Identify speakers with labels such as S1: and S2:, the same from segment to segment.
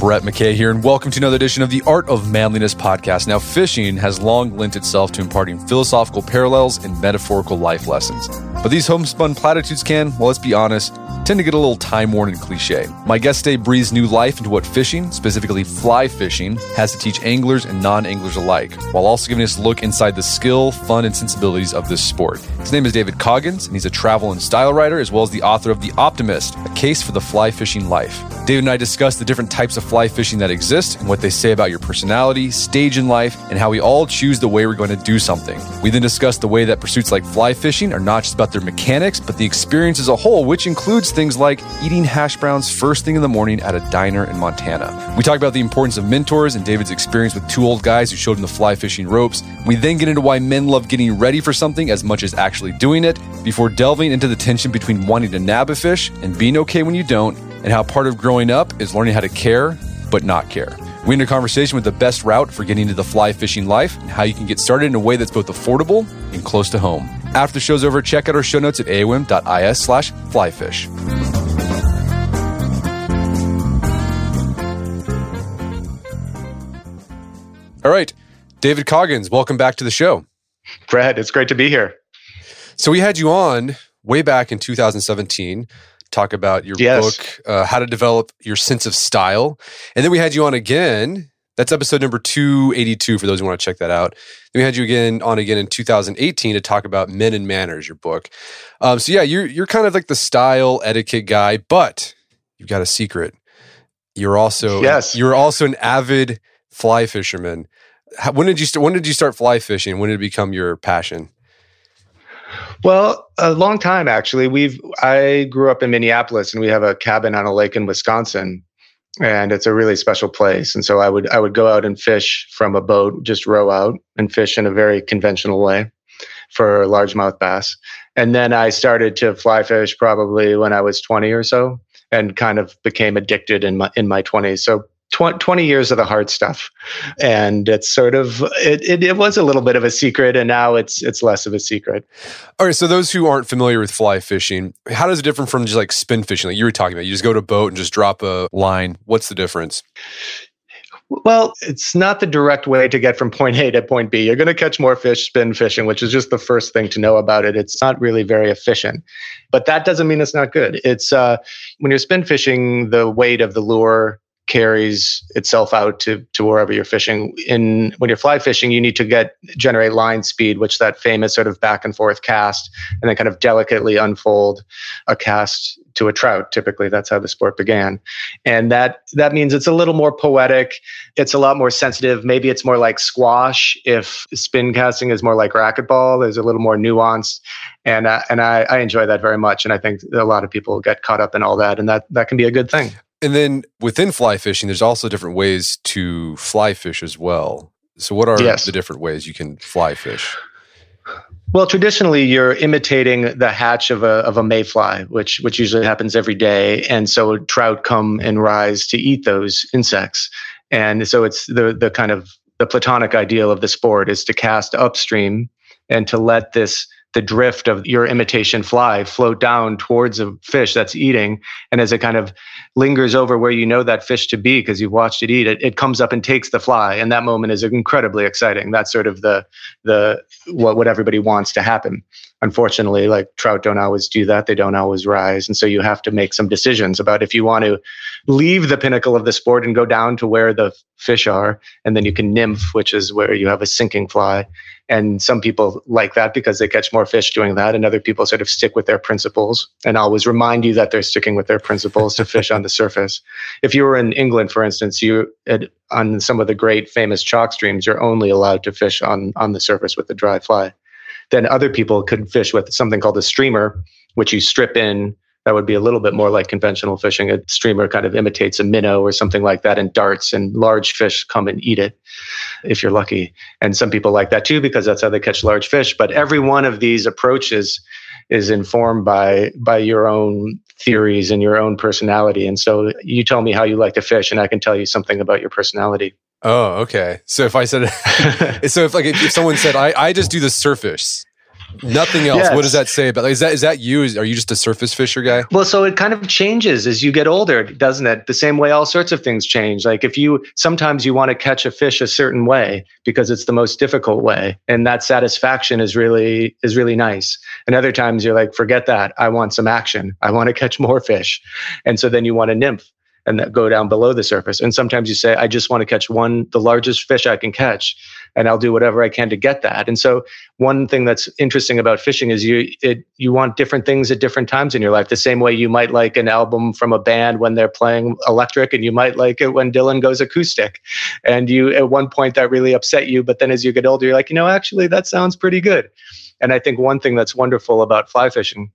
S1: Brett McKay here, and welcome to another edition of the Art of Manliness podcast. Now, fishing has long lent itself to imparting philosophical parallels and metaphorical life lessons. But these homespun platitudes can, well, let's be honest, tend to get a little time-worn and cliche. My guest today breathes new life into what fishing, specifically fly fishing, has to teach anglers and non-anglers alike, while also giving us a look inside the skill, fun, and sensibilities of this sport. His name is David Coggins, and he's a travel and style writer, as well as the author of The Optimist, A Case for the Fly Fishing Life. David and I discuss the different types of fly fishing that exist and what they say about your personality, stage in life, and how we all choose the way we're going to do something. We then discuss the way that pursuits like fly fishing are not just about their mechanics, but the experience as a whole, which includes things like eating hash browns first thing in the morning at a diner in Montana. We talk about the importance of mentors and David's experience with two old guys who showed him the fly fishing ropes. We then get into why men love getting ready for something as much as actually doing it, before delving into the tension between wanting to nab a fish and being okay when you don't, and how part of growing up is learning how to care, but not care. We end a conversation with the best route for getting into the fly fishing life and how you can get started in a way that's both affordable and close to home. After the show's over, check out our show notes at aom.is/flyfish. All right, David Coggins, welcome back to the show.
S2: Brad, it's great to be here.
S1: So we had you on way back in 2017, talk about your book, How to Develop Your Sense of Style. And then we had you on again. That's episode number 282 for those who want to check that out. Then we had you on again in 2018 to talk about Men and Manners, your book. So yeah, you're kind of like the style etiquette guy, but you've got a secret. You're also an avid fly fisherman. When did you start fly fishing? When did it become your passion?
S2: Well, a long time actually. I grew up in Minneapolis, and we have a cabin on a lake in Wisconsin, and it's a really special place. And so I would go out and fish from a boat, just row out and fish in a very conventional way for largemouth bass. And then I started to fly fish probably when I was 20 or so, and kind of became addicted in my 20s. So 20 years of the hard stuff. And it's sort of, it was a little bit of a secret, and now it's less of a secret.
S1: All right, so those who aren't familiar with fly fishing, how does it differ from just like spin fishing? Like you were talking about, you just go to a boat and just drop a line. What's the difference?
S2: Well, it's not the direct way to get from point A to point B. You're going to catch more fish spin fishing, which is just the first thing to know about it. It's not really very efficient, but that doesn't mean it's not good. It's when you're spin fishing, the weight of the lure carries itself out to wherever you're fishing. When you're fly fishing, you need to generate line speed, which that famous sort of back and forth cast, and then kind of delicately unfold a cast to a trout. Typically, that's how the sport began. And that means it's a little more poetic. It's a lot more sensitive. Maybe it's more like squash. If spin casting is more like racquetball, there's a little more nuance. And I enjoy that very much. And I think a lot of people get caught up in all that, and that can be a good thing.
S1: And then within fly fishing, there's also different ways to fly fish as well. So what are the different ways you can fly fish?
S2: Well, traditionally, you're imitating the hatch of a mayfly, which usually happens every day. And so trout come and rise to eat those insects. And so it's the kind of the platonic ideal of the sport is to cast upstream and to let the drift of your imitation fly float down towards a fish that's eating. And as it kind of lingers over where you know that fish to be, because you've watched it eat, it comes up and takes the fly. And that moment is incredibly exciting. That's sort of what everybody wants to happen. Unfortunately, like trout don't always do that. They don't always rise. And so you have to make some decisions about if you want to leave the pinnacle of the sport and go down to where the fish are, and then you can nymph, which is where you have a sinking fly. And some people like that because they catch more fish doing that. And other people sort of stick with their principles and always remind you that they're sticking with their principles to fish on the surface. If you were in England, for instance, on some of the great famous chalk streams, you're only allowed to fish on the surface with the dry fly. Then other people could fish with something called a streamer, which you strip in. That would be a little bit more like conventional fishing. A streamer kind of imitates a minnow or something like that and darts, and large fish come and eat it if you're lucky. And some people like that too because that's how they catch large fish. But every one of these approaches is informed by your own theories and your own personality. And so you tell me how you like to fish, and I can tell you something about your personality.
S1: Oh, okay. So if I said, if someone said, I just do the surface, Nothing else. Yes. What does that say about? Is that you? Are you just a surface fisher guy?
S2: Well, so it kind of changes as you get older, doesn't it? The same way all sorts of things change. Like sometimes you want to catch a fish a certain way because it's the most difficult way, and that satisfaction is really nice. And other times you're like, forget that. I want some action. I want to catch more fish, and so then you want a nymph and that go down below the surface. And sometimes you say, I just want to catch the largest fish I can catch, and I'll do whatever I can to get that. And so one thing that's interesting about fishing is you want different things at different times in your life. The same way you might like an album from a band when they're playing electric, and you might like it when Dylan goes acoustic. And at one point that really upset you, but then as you get older, you're like, actually that sounds pretty good. And I think one thing that's wonderful about fly fishing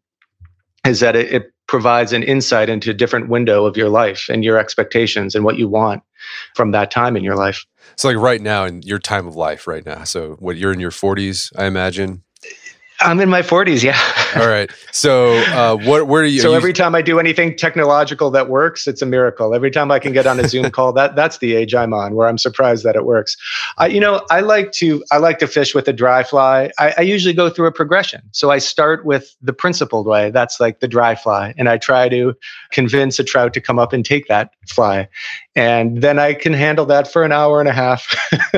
S2: is that it provides an insight into a different window of your life and your expectations and what you want from that time in your life.
S1: So like right now, in your time of life right now, so you're in your 40s, I imagine?
S2: I'm in my 40s, yeah.
S1: All right. So where are you?
S2: So every time I do anything technological that works, it's a miracle. Every time I can get on a Zoom call, that's the age I'm on, where I'm surprised that it works. I like to fish with a dry fly. I usually go through a progression. So I start with the principled way. That's like the dry fly. And I try to convince a trout to come up and take that fly. And then I can handle that for an hour and a half,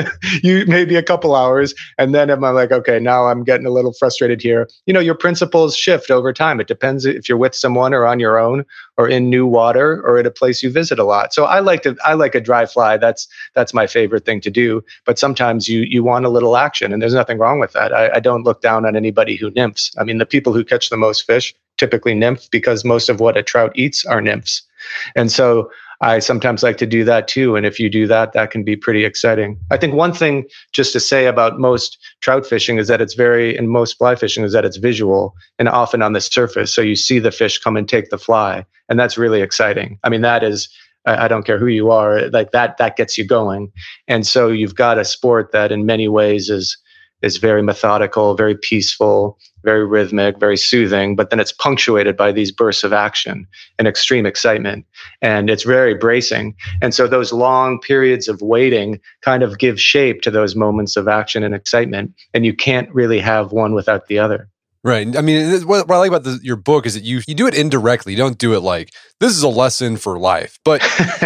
S2: maybe a couple hours. And then I'm like, okay, now I'm getting a little frustrated here. Your principles shift over time. It depends if you're with someone or on your own or in new water or at a place you visit a lot. So I like a dry fly. That's my favorite thing to do. But sometimes you want a little action, and there's nothing wrong with that. I don't look down on anybody who nymphs. I mean, the people who catch the most fish typically nymph, because most of what a trout eats are nymphs. And so I sometimes like to do that too. And if you do that, that can be pretty exciting. I think one thing just to say about most trout fishing is that and most fly fishing is that it's visual and often on the surface. So you see the fish come and take the fly. And that's really exciting. I mean, that is, I don't care who you are, like that gets you going. And so you've got a sport that in many ways is very methodical, very peaceful, very rhythmic, very soothing, but then it's punctuated by these bursts of action and extreme excitement. And it's very bracing. And so those long periods of waiting kind of give shape to those moments of action and excitement. And you can't really have one without the other.
S1: Right. I mean, what I like about your book is that you do it indirectly. You don't do it like, this is a lesson for life. But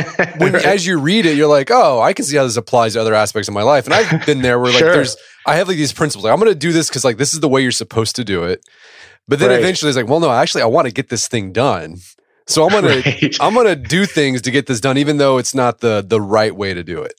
S1: as you read it, you're like, oh, I can see how this applies to other aspects of my life. And I've been there where like I have like these principles. Like, I'm going to do this because like this is the way you're supposed to do it. But then eventually it's like, well, no, actually I want to get this thing done. So I'm gonna do things to get this done, even though it's not the right way to do it.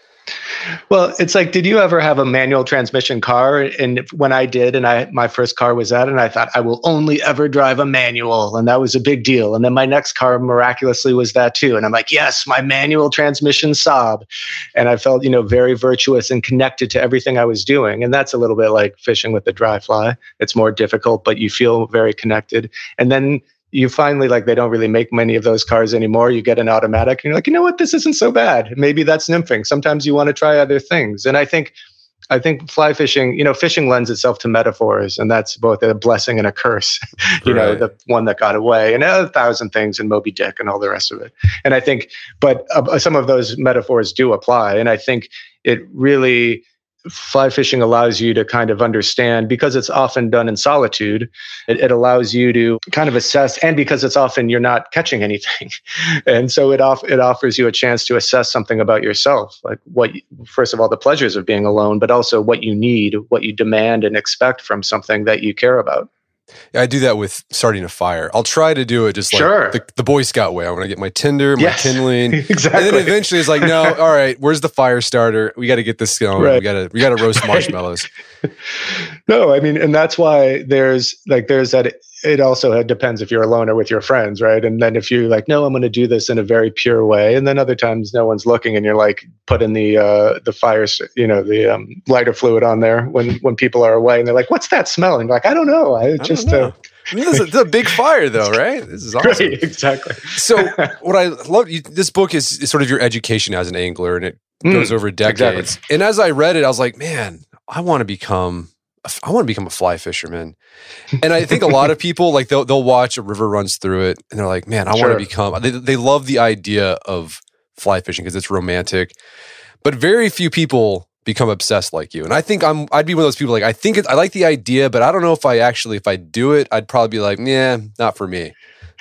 S2: Well, it's like, did you ever have a manual transmission car? And when I did, and my first car was that, and I thought I will only ever drive a manual, and that was a big deal. And then my next car miraculously was that too. And I'm like, yes, my manual transmission Saab. And I felt, very virtuous and connected to everything I was doing. And that's a little bit like fishing with the dry fly. It's more difficult, but you feel very connected. And then you finally, like, they don't really make many of those cars anymore. You get an automatic and you're like, you know what, this isn't so bad. Maybe that's nymphing. Sometimes you want to try other things. And I think fly fishing, fishing lends itself to metaphors, and that's both a blessing and a curse, the one that got away and 1,000 things in Moby Dick and all the rest of it. And I think, but some of those metaphors do apply. And I think it really, fly fishing allows you to kind of understand, because it's often done in solitude, it allows you to kind of assess, and because it's often you're not catching anything. And so it offers you a chance to assess something about yourself, like first of all, the pleasures of being alone, but also what you need, what you demand and expect from something that you care about.
S1: Yeah, I do that with starting a fire. I'll try to do it just like the Boy Scout way. I want to get my tinder, my kindling.
S2: Exactly.
S1: And then eventually it's like, no, all right, where's the fire starter? We got to get this going. Right. We got to roast marshmallows.
S2: No, I mean, and that's why there's that. It also depends if you're alone or with your friends, right? And then if you're like, no, I'm going to do this in a very pure way, and then other times no one's looking, and you're like putting the fire, the lighter fluid on there when people are away, and they're like, what's that smell? And you're like, I don't know. This
S1: is a big fire, though, right? This is awesome.
S2: Right, exactly.
S1: So what I love, this book is sort of your education as an angler, and it goes over decades. Exactly. And as I read it, I was like, man, I want to become a fly fisherman. And I think a lot of people, like, they'll watch a river runs through it, and they're like, man, I want to become. They love the idea of fly fishing because it's romantic, but very few people become obsessed like you. And I think I'd be one of those people like, I like the idea, but I don't know if I do it, I'd probably be like, yeah, not for me.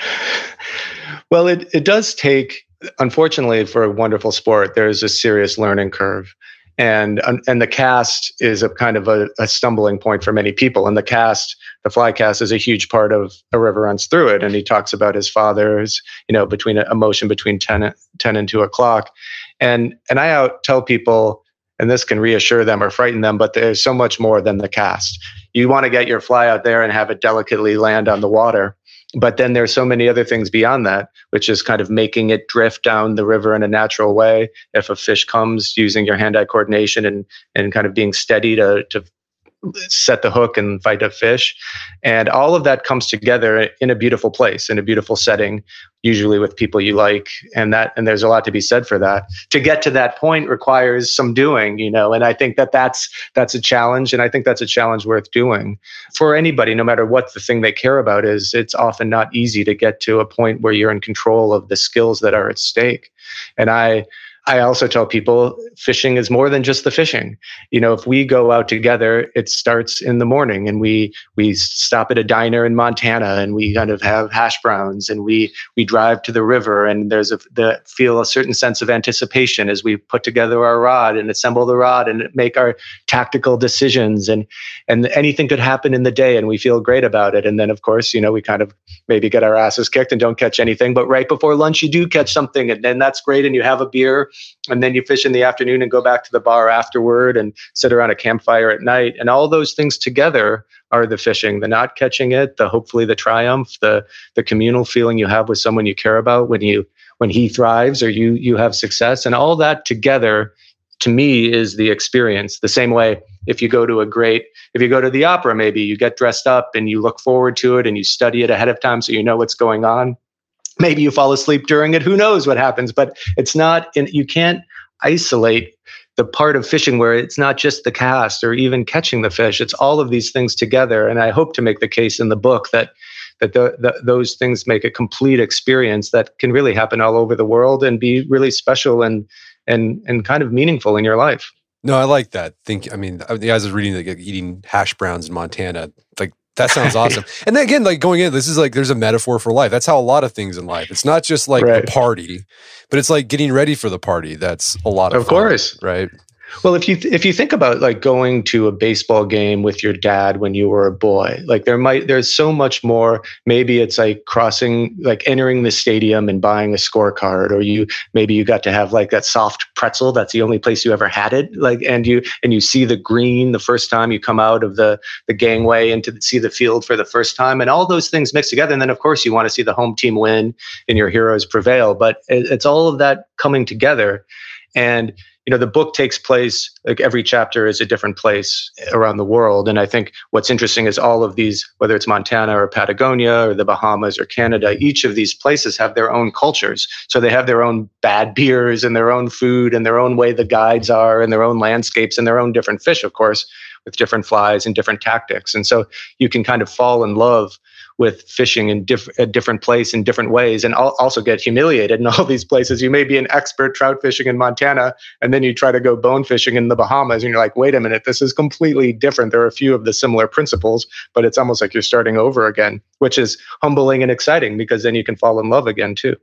S2: Well, it does take, unfortunately, for a wonderful sport, there's a serious learning curve. And the cast is a kind of a stumbling point for many people. And the fly cast is a huge part of A River Runs Through It. And he talks about his father's, between a motion between 10 and 2 o'clock. And I tell people, and this can reassure them or frighten them, but there's so much more than the cast. You want to get your fly out there and have it delicately land on the water. But then there's so many other things beyond that, which is kind of making it drift down the river in a natural way. If a fish comes, using your hand-eye coordination and kind of being steady to set the hook and fight a fish. And all of that comes together in a beautiful place, in a beautiful setting, usually with people you like. And there's a lot to be said for that. To get to that point requires some doing, and I think that's a challenge. And I think that's a challenge worth doing for anybody, no matter what the thing they care about is. It's often not easy to get to a point where you're in control of the skills that are at stake. And I also tell people fishing is more than just the fishing. If we go out together, it starts in the morning and we stop at a diner in Montana and we kind of have hash browns and we drive to the river and feel a certain sense of anticipation as we put together our rod and assemble the rod and make our tactical decisions and anything could happen in the day and we feel great about it. And then of course, we kind of maybe get our asses kicked and don't catch anything, but right before lunch you do catch something and then that's great and you have a beer. And then you fish in the afternoon and go back to the bar afterward and sit around a campfire at night. And all those things together are the fishing, the not catching it, hopefully the triumph, the communal feeling you have with someone you care about when he thrives or you have success. And all that together, to me, is the experience. The same way if you go to the opera, maybe you get dressed up and you look forward to it and you study it ahead of time so you know what's going on. Maybe you fall asleep during it. Who knows what happens? But it's not. You can't isolate the part of fishing where it's not just the cast or even catching the fish. It's all of these things together. And I hope to make the case in the book that those things make a complete experience that can really happen all over the world and be really special and kind of meaningful in your life.
S1: No, I like that. The guys was reading eating hash browns in Montana. That sounds awesome. And then again, going in, this is there's a metaphor for life. That's how a lot of things in life. It's not just a party, but it's getting ready for the party. That's a lot of fun,
S2: course,
S1: right?
S2: Well, if you think about going to a baseball game with your dad when you were a boy, there's so much more. Maybe it's entering the stadium and buying a scorecard, or maybe you got to have that soft pretzel. That's the only place you ever had it. And you see the green the first time you come out of the gangway and to see the field for the first time, and all those things mixed together. And then of course you want to see the home team win and your heroes prevail. But it's all of that coming together. And the book takes place, every chapter is a different place around the world. And I think what's interesting is all of these, whether it's Montana or Patagonia or the Bahamas or Canada, each of these places have their own cultures. So they have their own bad beers and their own food and their own way the guides are and their own landscapes and their own different fish, of course, with different flies and different tactics. And so you can kind of fall in love with fishing in a different place in different ways, and also get humiliated in all these places. You may be an expert trout fishing in Montana, and then you try to go bone fishing in the Bahamas, and you're like, wait a minute, this is completely different. There are a few of the similar principles, but it's almost like you're starting over again, which is humbling and exciting because then you can fall in love again too.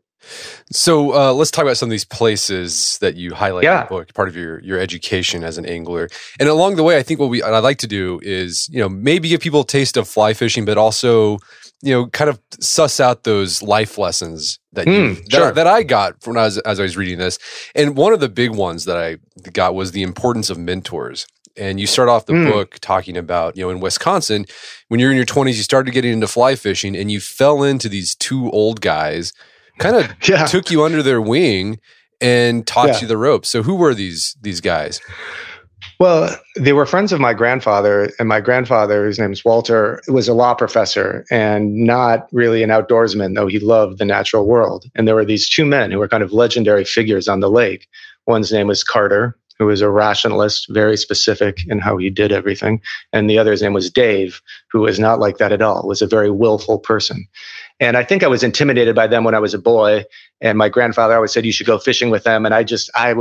S1: So let's talk about some of these places that you highlight in the book, part of your education as an angler. And along the way, I think what I'd like to do is, maybe give people a taste of fly fishing, but also, kind of suss out those life lessons that that I got from as I was reading this. And one of the big ones that I got was the importance of mentors. And you start off the book talking about, in Wisconsin, when you're in your 20s, you started getting into fly fishing and you fell into these two old guys, kind of took you under their wing and taught you the ropes. So who were these guys?
S2: Well, they were friends of my grandfather, and my grandfather, his name's Walter, was a law professor and not really an outdoorsman, though he loved the natural world. And there were these two men who were kind of legendary figures on the lake. One's name was Carter, who was a rationalist, very specific in how he did everything. And the other's name was Dave, who was not like that at all, was a very willful person. And I think I was intimidated by them when I was a boy. And my grandfather always said, you should go fishing with them. And I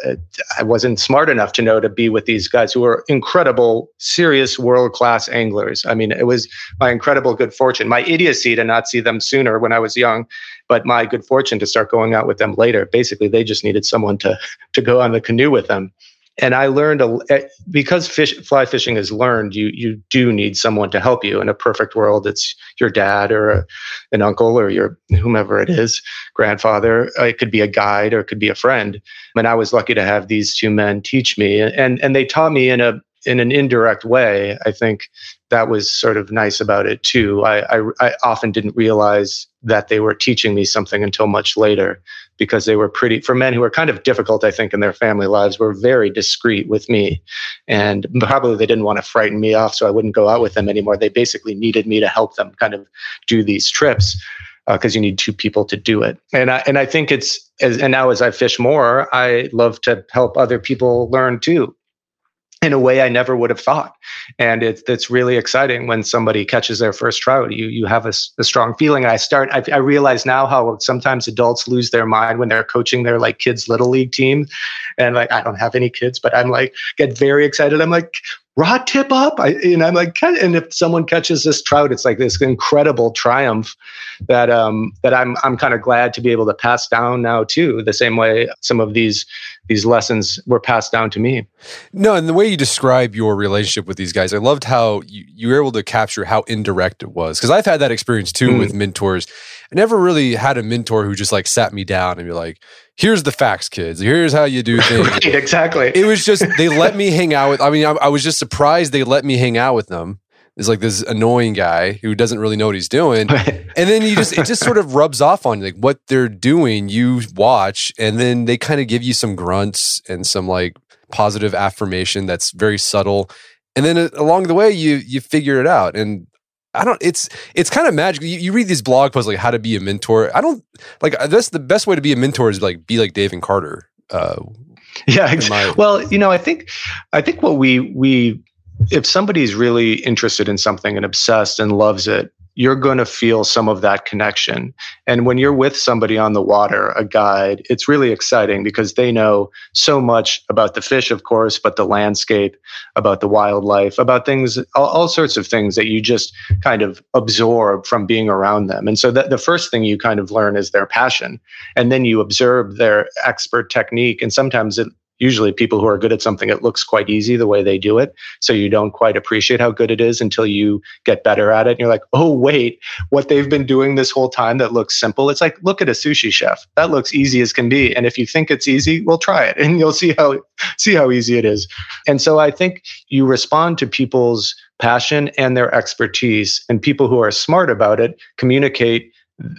S2: wasn't smart enough to know to be with these guys who were incredible, serious, world-class anglers. I mean, it was my incredible good fortune, my idiocy to not see them sooner when I was young, but my good fortune to start going out with them later. Basically, they just needed someone to go on the canoe with them. And I learned, because fly fishing is learned, you do need someone to help you. In a perfect world, it's your dad or an uncle or your whomever it is, grandfather. It could be a guide or it could be a friend. And I was lucky to have these two men teach me. And they taught me in an indirect way. I think that was sort of nice about it too. I often didn't realize that they were teaching me something until much later, because they were for men who were kind of difficult, I think, in their family lives, were very discreet with me. And probably they didn't want to frighten me off, so I wouldn't go out with them anymore. They basically needed me to help them kind of do these trips, because you need two people to do it. And I think and now as I fish more, I love to help other people learn too, in a way I never would have thought. And it's really exciting when somebody catches their first trout. You have a strong feeling. I realize now how sometimes adults lose their mind when they're coaching their like kids' little league team. And like, I don't have any kids, but I'm like, get very excited. I'm like, rod tip up. I'm like, and if someone catches this trout, it's like this incredible triumph that I'm kind of glad to be able to pass down now too, the same way some of these lessons were passed down to me.
S1: No, and the way you describe your relationship with these guys, I loved how you were able to capture how indirect it was. Because I've had that experience too with mentors. I never really had a mentor who just like sat me down and be like, here's the facts, kids. Here's how you do things.
S2: Right, exactly.
S1: It was just, they let me hang out with, I was just surprised they let me hang out with them. It's like this annoying guy who doesn't really know what he's doing.
S2: Right.
S1: And then it just sort of rubs off on you. Like what they're doing, you watch, and then they kind of give you some grunts and some like positive affirmation that's very subtle. And then along the way, you figure it out. And it's kind of magical. You read these blog posts like how to be a mentor. That's the best way to be a mentor is like, be like David Carter.
S2: Yeah. Well, I think what we if somebody's really interested in something and obsessed and loves it, you're going to feel some of that connection. And when you're with somebody on the water, a guide, it's really exciting because they know so much about the fish, of course, but the landscape, about the wildlife, about things, all sorts of things that you just kind of absorb from being around them. And so the first thing you kind of learn is their passion. And then you observe their expert technique. And sometimes usually people who are good at something, it looks quite easy the way they do it. So you don't quite appreciate how good it is until you get better at it. And you're like, oh, wait, what they've been doing this whole time that looks simple. It's like, look at a sushi chef. That looks easy as can be. And if you think it's easy, well, try it and you'll see how easy it is. And so I think you respond to people's passion and their expertise, and people who are smart about it communicate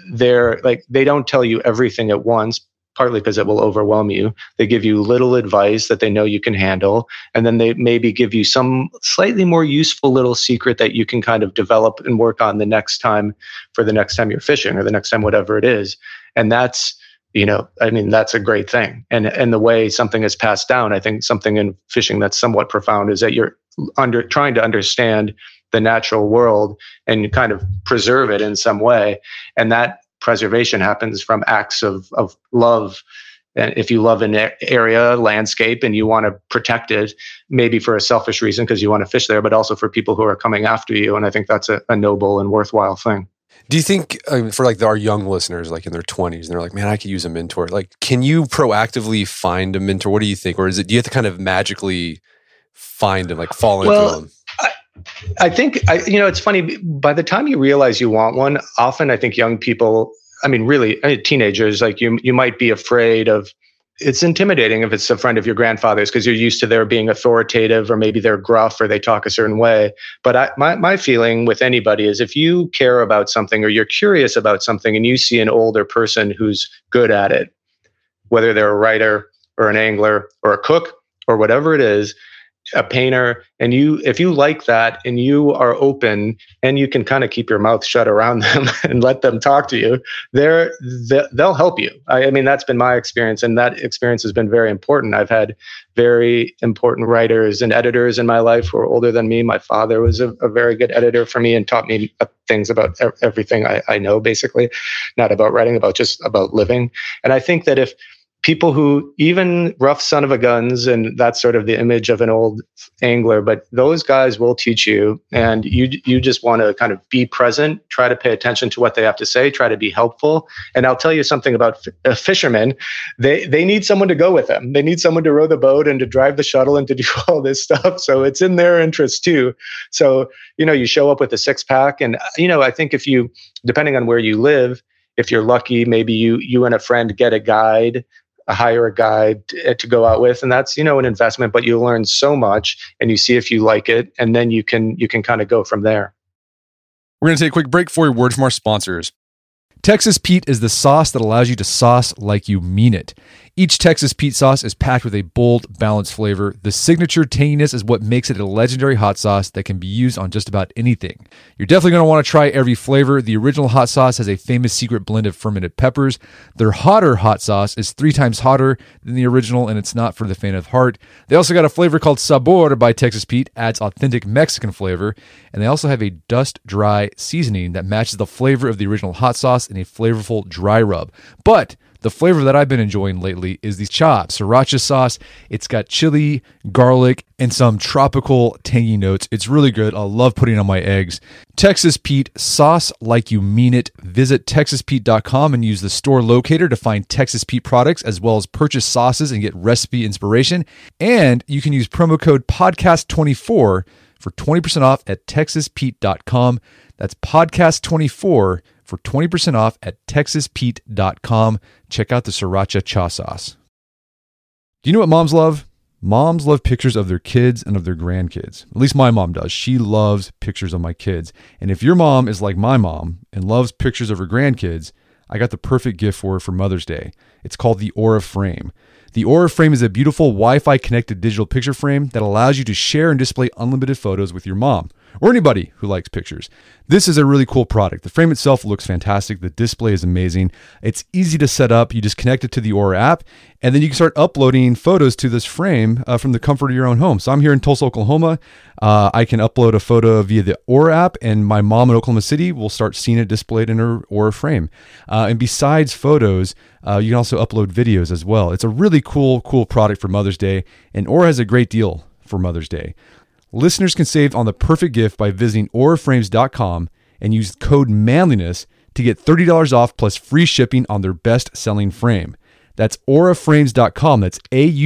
S2: they don't tell you everything at once, partly because it will overwhelm you. They give you little advice that they know you can handle. And then they maybe give you some slightly more useful little secret that you can kind of develop and work on the next time you're fishing or the next time, whatever it is. And that's, that's a great thing. And the way something is passed down, I think something in fishing that's somewhat profound is that you're trying to understand the natural world and kind of preserve it in some way. And that preservation happens from acts of love. And if you love an area, landscape, and you want to protect it, maybe for a selfish reason because you want to fish there, but also for people who are coming after you. And I think that's a noble and worthwhile thing.
S1: Do you think for like our young listeners, like in their 20s, and they're like, man, I could use a mentor. Like, can you proactively find a mentor? What do you think? Or do you have to kind of magically find and like fall into them?
S2: I think, it's funny, by the time you realize you want one, often I think young people, teenagers, like you might be afraid of, it's intimidating if it's a friend of your grandfather's because you're used to their being authoritative, or maybe they're gruff or they talk a certain way. But my feeling with anybody is if you care about something or you're curious about something and you see an older person who's good at it, whether they're a writer or an angler or a cook or whatever it is, a painter, and if you like that and you are open and you can kind of keep your mouth shut around them and let them talk to you, they'll help you. I mean, that's been my experience, and that experience has been very important. I've had very important writers and editors in my life who are older than me. My father was a very good editor for me and taught me things about everything I know, basically, not about writing, just about living. And I think that if people who, even rough son of a guns, and that's sort of the image of an old angler, but those guys will teach you, and you just want to kind of be present, try to pay attention to what they have to say, try to be helpful. And I'll tell you something about fishermen. They need someone to go with them. They need someone to row the boat and to drive the shuttle and to do all this stuff. So it's in their interest too. So, you show up with a 6-pack, and, I think if you, depending on where you live, if you're lucky, maybe you and a friend get a guide, hire a guide to go out with, and that's an investment, but you learn so much, and you see if you like it, and then you can kind of go from there.
S1: We're going to take a quick break for a word from our sponsors. Texas Pete is the sauce that allows you to sauce like you mean it. Each Texas Pete sauce is packed with a bold, balanced flavor. The signature tanginess is what makes it a legendary hot sauce that can be used on just about anything. You're definitely going to want to try every flavor. The original hot sauce has a famous secret blend of fermented peppers. Their hotter hot sauce is 3 times hotter than the original, and it's not for the faint of heart. They also got a flavor called Sabor by Texas Pete, adds authentic Mexican flavor, and they also have a dust-dry seasoning that matches the flavor of the original hot sauce in a flavorful dry rub. But the flavor that I've been enjoying lately is the chopped sriracha sauce. It's got chili, garlic, and some tropical tangy notes. It's really good. I love putting it on my eggs. Texas Pete, sauce like you mean it. Visit TexasPete.com and use the store locator to find Texas Pete products, as well as purchase sauces and get recipe inspiration. And you can use promo code podcast24 for 20% off at TexasPete.com. That's podcast24 for 20% off at TexasPete.com. Check out the Sriracha Cha Sauce. Do you know what moms love? Moms love pictures of their kids and of their grandkids. At least my mom does. She loves pictures of my kids. And if your mom is like my mom and loves pictures of her grandkids, I got the perfect gift for her for Mother's Day. It's called the Aura Frame. The Aura Frame is a beautiful Wi-Fi connected digital picture frame that allows you to share and display unlimited photos with your mom or anybody who likes pictures. This is a really cool product. The frame itself looks fantastic. The display is amazing. It's easy to set up. You just connect it to the Aura app, and then you can start uploading photos to this frame from the comfort of your own home. So I'm here in Tulsa, Oklahoma. I can upload a photo via the Aura app, and my mom in Oklahoma City will start seeing it displayed in her Aura frame. And besides photos, you can also upload videos as well. It's a really cool product for Mother's Day, and Aura has a great deal for Mother's Day. Listeners can save on the perfect gift by visiting auraframes.com and use code manliness to get $30 off plus free shipping on their best-selling frame. That's auraframes.com. That's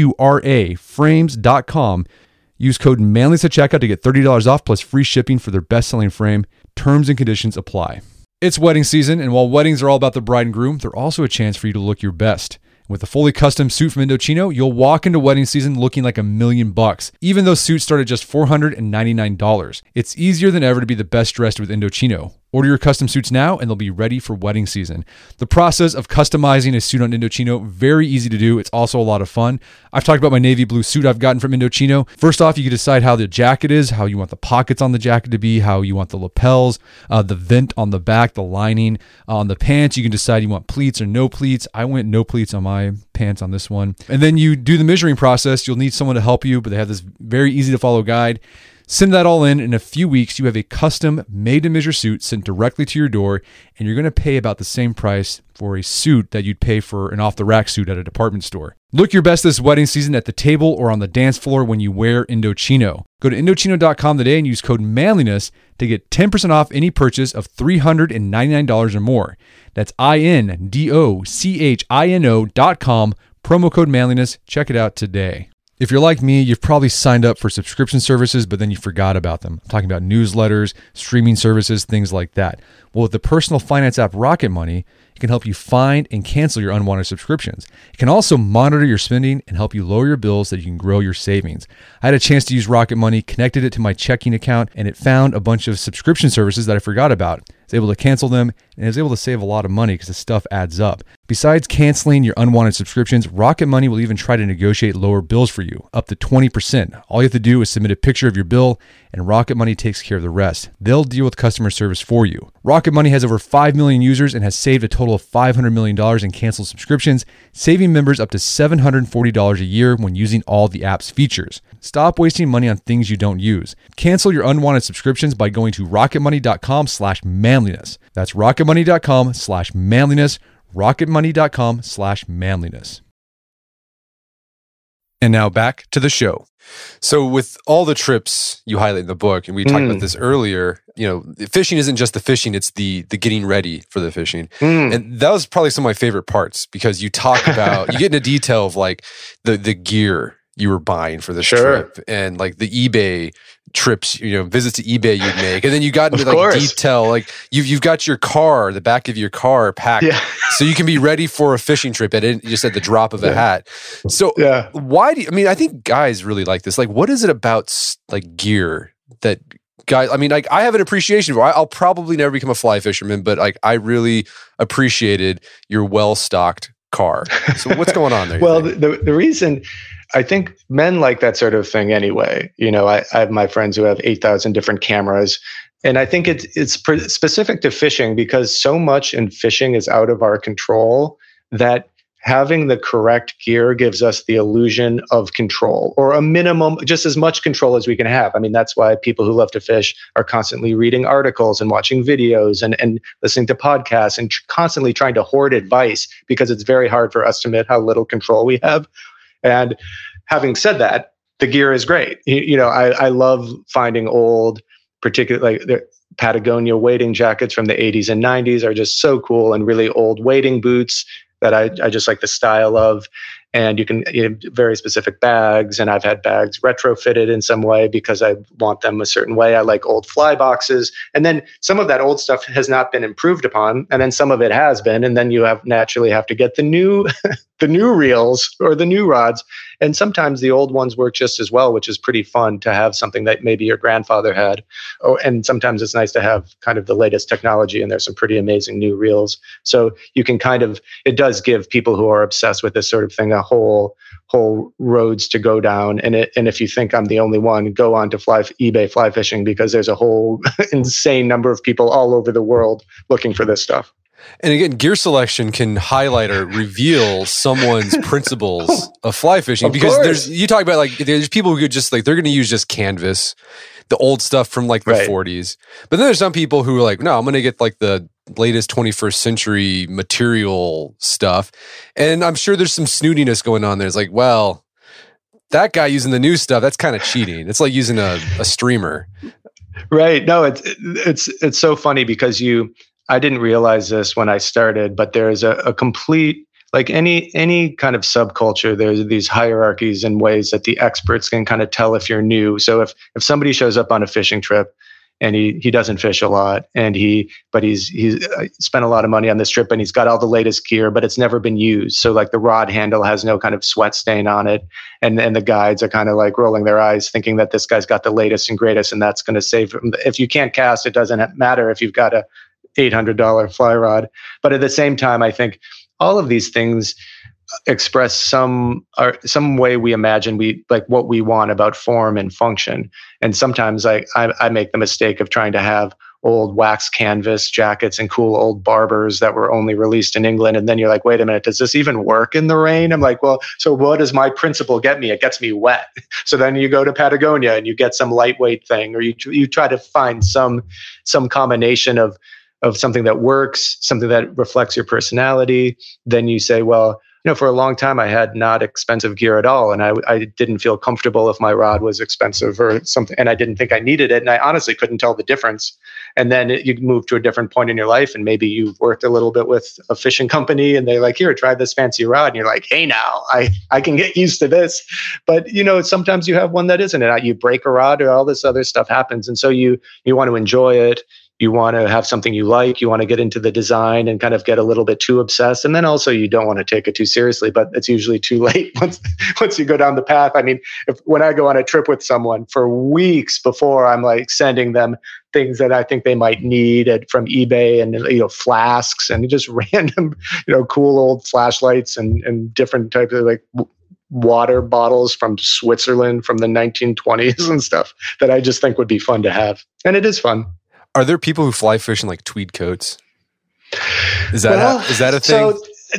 S1: AURA frames.com. Use code manliness at checkout to get $30 off plus free shipping for their best-selling frame. Terms and conditions apply. It's wedding season, and while weddings are all about the bride and groom, they're also a chance for you to look your best. With a fully custom suit from Indochino, you'll walk into wedding season looking like $1 million, even though suits start at just $499. It's easier than ever to be the best dressed with Indochino. Order your custom suits now, and they'll be ready for wedding season. The process of customizing a suit on Indochino, very easy to do. It's also a lot of fun. I've talked about my navy blue suit I've gotten from Indochino. First off, you can decide how the jacket is, how you want the pockets on the jacket to be, how you want the lapels, the vent on the back, the lining. On the pants, you can decide you want pleats or no pleats. I went no pleats on my pants on this one. And then you do the measuring process. You'll need someone to help you, but they have this very easy to follow guide. Send that all in a few weeks, you have a custom made-to-measure suit sent directly to your door, and you're going to pay about the same price for a suit that you'd pay for an off-the-rack suit at a department store. Look your best this wedding season at the table or on the dance floor when you wear Indochino. Go to Indochino.com today and use code manliness to get 10% off any purchase of $399 or more. That's INDOCHINO.com, promo code manliness. Check it out today. If you're like me, you've probably signed up for subscription services, but then you forgot about them. I'm talking about newsletters, streaming services, things like that. Well, with the personal finance app Rocket Money, it can help you find and cancel your unwanted subscriptions. It can also monitor your spending and help you lower your bills so that you can grow your savings. I had a chance to use Rocket Money, connected it to my checking account, and it found a bunch of subscription services that I forgot about. I was able to cancel them and is able to save a lot of money because the stuff adds up. Besides canceling your unwanted subscriptions, Rocket Money will even try to negotiate lower bills for you, up to 20%. All you have to do is submit a picture of your bill, and Rocket Money takes care of the rest. They'll deal with customer service for you. Rocket Money has over 5 million users and has saved a total of $500 million in canceled subscriptions, saving members up to $740 a year when using all the app's features. Stop wasting money on things you don't use. Cancel your unwanted subscriptions by going to rocketmoney.com/manliness. That's rocketmoney.com/manliness. rocketmoney.com/manliness. And now back to the show. So with all the trips you highlight in the book, and we talked about this earlier, fishing isn't just the fishing, it's the getting ready for the fishing. And that was probably some of my favorite parts because you talk about, you get into detail of like the gear you were buying for this trip and like the eBay trips, visits to eBay you'd make. And then you got into like detail, like you've got your car, the back of your car packed so you can be ready for a fishing trip just at the drop of a hat. So why I think guys really like this. Like, what is it about like gear that guys, I have an appreciation for. I'll probably never become a fly fisherman, but like I really appreciated your well-stocked car. So what's going on there?
S2: Well, the reason I think men like that sort of thing anyway. I have my friends who have 8,000 different cameras, and I think it's specific to fishing because so much in fishing is out of our control that having the correct gear gives us the illusion of control, or a minimum, just as much control as we can have. That's why people who love to fish are constantly reading articles and watching videos and listening to podcasts and constantly trying to hoard advice because it's very hard for us to admit how little control we have. And having said that, the gear is great. I love finding old, particularly like the Patagonia wading jackets from the 80s and 90s are just so cool, and really old wading boots that I just like the style of. And you can very specific bags, and I've had bags retrofitted in some way because I want them a certain way. I like old fly boxes, and then some of that old stuff has not been improved upon, and then some of it has been, and then you naturally have to get the new the new reels or the new rods, and sometimes the old ones work just as well, which is pretty fun to have something that maybe your grandfather had. And sometimes it's nice to have kind of the latest technology, and there's some pretty amazing new reels. So you can it does give people who are obsessed with this sort of thing a whole roads to go down. And if you think I'm the only one, go on to eBay fly fishing, because there's a whole insane number of people all over the world looking for this stuff.
S1: And again, gear selection can highlight or reveal someone's principles of fly fishing, because you talk about like there's people who just like they're going to use just canvas, the old stuff from like the 40s. But then there's some people who are like, no, I'm going to get like the latest 21st century material stuff. And I'm sure there's some snootiness going on there. It's like, well, that guy using the new stuff, that's kind of cheating. It's like using a streamer.
S2: Right. No, it's so funny because I didn't realize this when I started, but there's a complete, like any kind of subculture, there's these hierarchies and ways that the experts can kind of tell if you're new. So if somebody shows up on a fishing trip and he doesn't fish a lot, and he's spent a lot of money on this trip, and he's got all the latest gear, but it's never been used. So like the rod handle has no kind of sweat stain on it, and the guides are kind of like rolling their eyes, thinking that this guy's got the latest and greatest, and that's going to save him. If you can't cast, it doesn't matter if you've got a $800 fly rod. But at the same time, I think all of these things express some way we imagine what we want about form and function. And sometimes I make the mistake of trying to have old wax canvas jackets and cool old Barbers that were only released in England. And then you're like, wait a minute, does this even work in the rain? I'm like, well, so what does my principle get me? It gets me wet. So then you go to Patagonia and you get some lightweight thing, or you try to find some combination of something that works, something that reflects your personality. Then you say, well, for a long time I had not expensive gear at all, and I didn't feel comfortable if my rod was expensive or something, and I didn't think I needed it, and I honestly couldn't tell the difference. And then you move to a different point in your life, and maybe you've worked a little bit with a fishing company, and they're like, here, try this fancy rod, and you're like, hey, now I can get used to this. But sometimes you have one that isn't, and you break a rod or all this other stuff happens, and so you want to enjoy it. you want to have something you like, you want to get into the design and kind of get a little bit too obsessed. And then also you don't want to take it too seriously, but it's usually too late once you go down the path. I mean, when I go on a trip with someone, for weeks before, I'm like sending them things that I think they might need from eBay, and flasks and just random cool old flashlights and different types of like water bottles from Switzerland from the 1920s and stuff that I just think would be fun to have. And it is fun.
S1: Are there people who fly fish in like tweed coats? Is that a thing?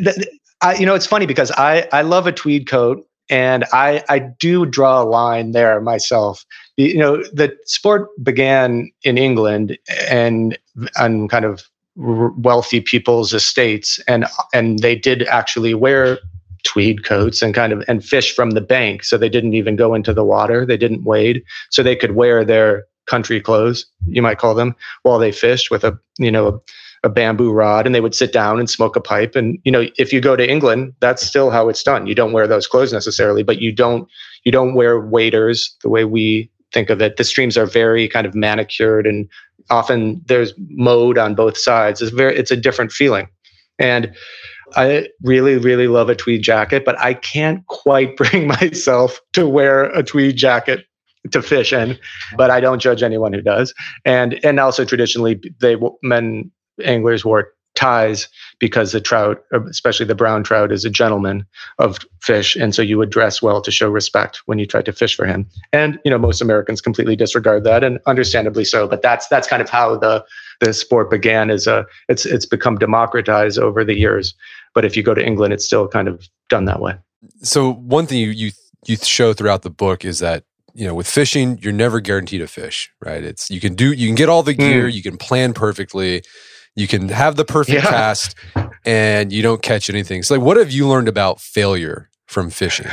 S2: So, it's funny because I love a tweed coat, and I do draw a line there myself. The sport began in England and on kind of wealthy people's estates, and they did actually wear tweed coats and fish from the bank. So they didn't even go into the water. They didn't wade. So they could wear their country clothes, you might call them, while they fished with a bamboo rod, and they would sit down and smoke a pipe. And, if you go to England, that's still how it's done. You don't wear those clothes necessarily, but you don't wear waders the way we think of it. The streams are very kind of manicured, and often there's mode on both sides. It's a different feeling. And I really, really love a tweed jacket, but I can't quite bring myself to wear a tweed jacket to fish in, but I don't judge anyone who does. And also traditionally, men anglers wore ties because the trout, especially the brown trout, is a gentleman of fish, and so you would dress well to show respect when you tried to fish for him. And most Americans completely disregard that, and understandably so. But that's kind of how the sport began. It's become democratized over the years. But if you go to England, it's still kind of done that way.
S1: So one thing you show throughout the book is that with fishing, you're never guaranteed a fish, right? You can get all the gear, you can plan perfectly, you can have the perfect cast, and you don't catch anything. So, what have you learned about failure from fishing?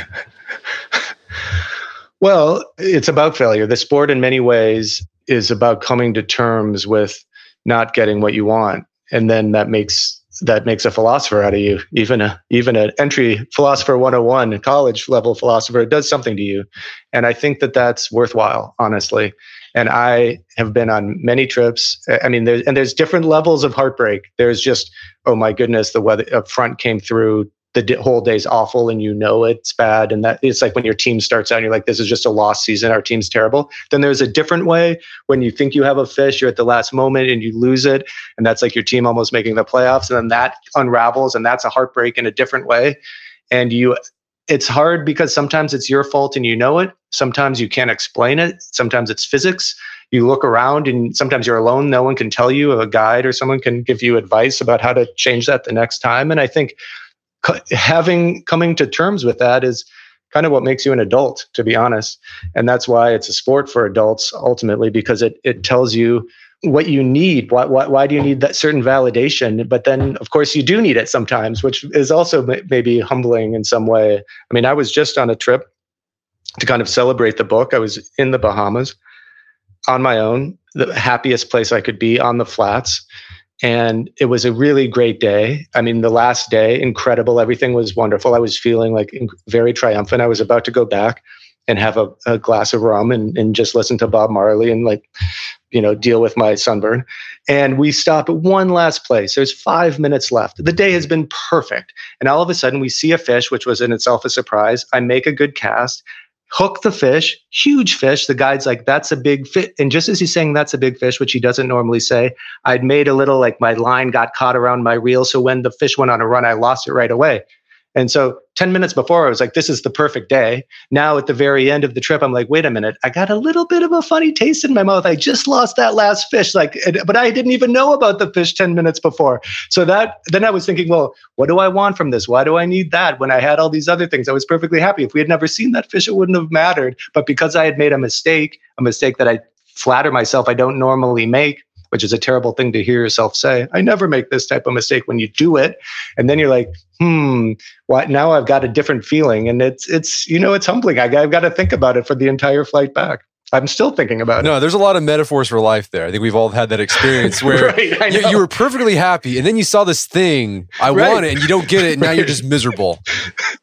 S2: Well, it's about failure. The sport, in many ways, is about coming to terms with not getting what you want, and then that makes a philosopher out of you. Even an entry philosopher 101, a college level philosopher, it does something to you. And I think that that's worthwhile, honestly. And I have been on many trips. I mean, there's different levels of heartbreak. There's just, oh my goodness, the weather up front came through. The whole day's awful, and it's bad. And that it's like when your team starts out and you're like, this is just a lost season. Our team's terrible. Then there's a different way when you think you have a fish, you're at the last moment and you lose it. And that's like your team almost making the playoffs. And then that unravels, and that's a heartbreak in a different way. And it's hard because sometimes it's your fault and you know it. Sometimes you can't explain it. Sometimes it's physics. You look around and sometimes you're alone. No one can tell you. A guide or someone can give you advice about how to change that the next time. And I think coming to terms with that is kind of what makes you an adult, to be honest. And that's why it's a sport for adults ultimately, because it tells you what you need. Why do you need that certain validation? But then, of course, you do need it sometimes, which is also maybe humbling in some way. I mean, I was just on a trip to kind of celebrate the book. I was in the Bahamas on my own, the happiest place I could be, on the flats. And it was a really great day. I mean, the last day, incredible. Everything was wonderful. I was feeling like very triumphant. I was about to go back and have a glass of rum and just listen to Bob Marley and deal with my sunburn. And we stop at one last place. There's 5 minutes left. The day has been perfect. And all of a sudden we see a fish, which was in itself a surprise. I make a good cast, hook the fish, huge fish. The guide's like, that's a big fish. And just as he's saying that's a big fish, which he doesn't normally say, I'd made a little, like my line got caught around my reel. So when the fish went on a run, I lost it right away. And so 10 minutes before, I was like, this is the perfect day. Now at the very end of the trip, I'm like, wait a minute, I got a little bit of a funny taste in my mouth. I just lost that last fish, but I didn't even know about the fish 10 minutes before. So then I was thinking, well, what do I want from this? Why do I need that when I had all these other things? I was perfectly happy. If we had never seen that fish, it wouldn't have mattered. But because I had made a mistake that I flatter myself I don't normally make, which is a terrible thing to hear yourself say. I never make this type of mistake when you do it. And then you're like, what? Now I've got a different feeling. And it's humbling. I've got to think about it for the entire flight back. I'm still thinking about it.
S1: No, there's a lot of metaphors for life there. I think we've all had that experience where right, you were perfectly happy and then you saw this thing, want it, and you don't get it, and now you're just miserable.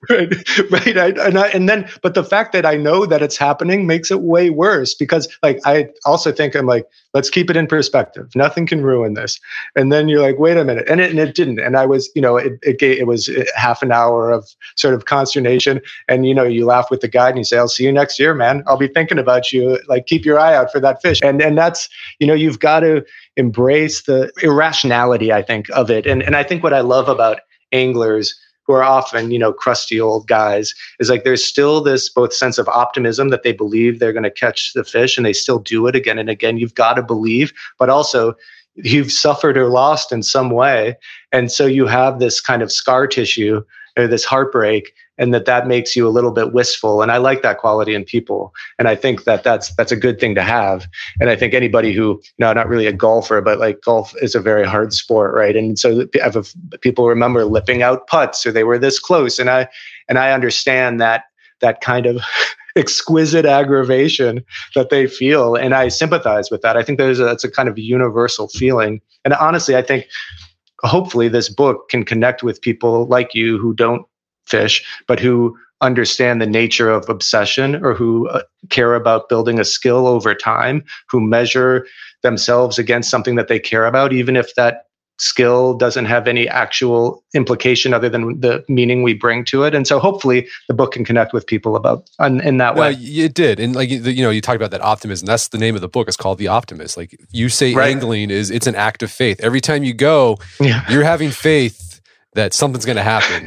S2: Right. But the fact that I know that it's happening makes it way worse, because like, I also think I'm like, let's keep it in perspective. Nothing can ruin this. And then you're like, wait a minute. And it didn't. And I was, it was half an hour of sort of consternation. And, you laugh with the guide and you say, I'll see you next year, man. I'll be thinking about you. Like, keep your eye out for that fish. And that's, you've got to embrace the irrationality, I think, of it. And I think what I love about anglers who are often, crusty old guys, is like there's still this both sense of optimism that they believe they're going to catch the fish and they still do it again and again. You've got to believe, but also you've suffered or lost in some way. And so you have this kind of scar tissue or this heartbreak, and that makes you a little bit wistful. And I like that quality in people. And I think that's a good thing to have. And I think anybody who, not really a golfer, but like golf is a very hard sport, right? And so people remember lipping out putts, or they were this close. And I understand that kind of exquisite aggravation that they feel. And I sympathize with that. I think that's a kind of universal feeling. And honestly, I think hopefully this book can connect with people like you who don't fish, but who understand the nature of obsession, or who care about building a skill over time, who measure themselves against something that they care about, even if that skill doesn't have any actual implication other than the meaning we bring to it. And so hopefully the book can connect with people in that way.
S1: It did. And like, you talked about that optimism. That's the name of the book. It's called The Optimist. Like you say, right. Angling it's an act of faith. Every time you go, you're having faith that something's going to happen.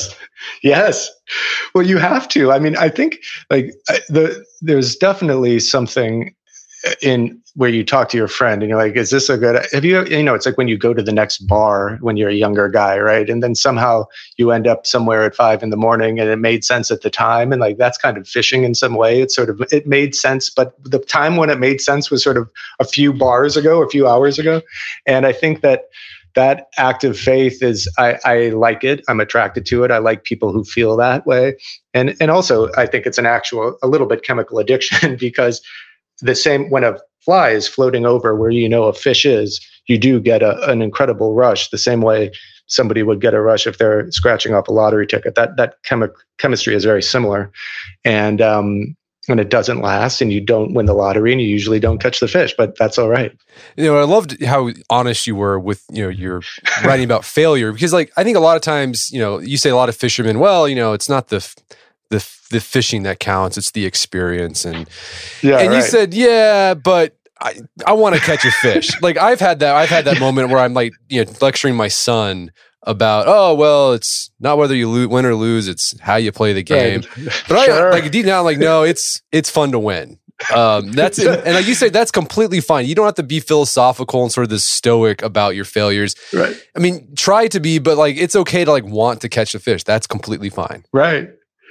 S2: Yes. Well, you have to. I mean, I think like there's definitely something in where you talk to your friend and you're like, is this a good, have you, it's like when you go to the next bar when you're a younger guy, right? And then somehow you end up somewhere at 5 a.m. and it made sense at the time. And like, that's kind of fishing in some way. It made sense, but the time when it made sense was sort of a few hours ago. And I think that act of faith is, I like it. I'm attracted to it. I like people who feel that way. And also I think it's a little bit chemical addiction, because the same, when a fly is floating over where a fish is, you do get an incredible rush, the same way somebody would get a rush if they're scratching off a lottery ticket. That chemistry is very similar. And it doesn't last, and you don't win the lottery, and you usually don't catch the fish, but that's all right.
S1: I loved how honest you were with, your writing about failure, because like, I think a lot of times, you say a lot of fishermen, well, it's not the fishing that counts, it's the experience. And you said, but I want to catch a fish. Like I've had that moment where I'm like, lecturing my son about, oh, well, it's not whether you win or lose, it's how you play the game. Right. But sure. I like deep down, like, no, it's fun to win. That's it. And like you said, that's completely fine. You don't have to be philosophical and sort of this stoic about your failures.
S2: Right.
S1: I mean, try to be, but like, it's okay to like want to catch the fish. That's completely fine.
S2: Right.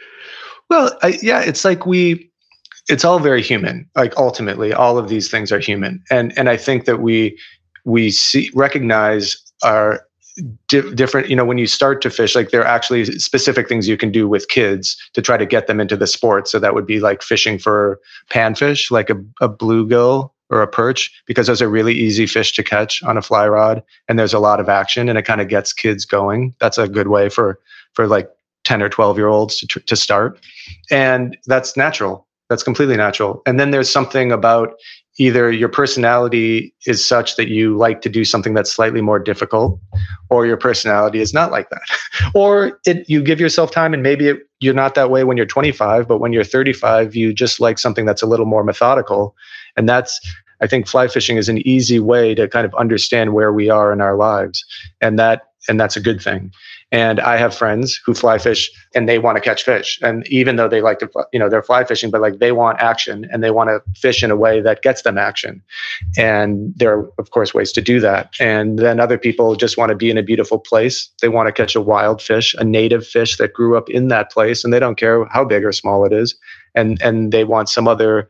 S2: Well, it's like it's all very human. Like ultimately, all of these things are human. And I think that we recognize our different, when you start to fish, like there are actually specific things you can do with kids to try to get them into the sport. So that would be like fishing for panfish, like a bluegill or a perch, because those are really easy fish to catch on a fly rod, and there's a lot of action, and it kind of gets kids going. That's a good way for like 10 or 12-year-olds to start. And that's natural. That's completely natural. And then there's something about either your personality is such that you like to do something that's slightly more difficult, or your personality is not like that. Or you give yourself time, and maybe you're not that way when you're 25, but when you're 35, you just like something that's a little more methodical. And I think fly fishing is an easy way to kind of understand where we are in our lives. And that's a good thing. And I have friends who fly fish and they want to catch fish. And even though they like to, they're fly fishing, but like they want action and they want to fish in a way that gets them action. And there are, of course, ways to do that. And then other people just want to be in a beautiful place. They want to catch a wild fish, a native fish that grew up in that place, and they don't care how big or small it is. And they want some other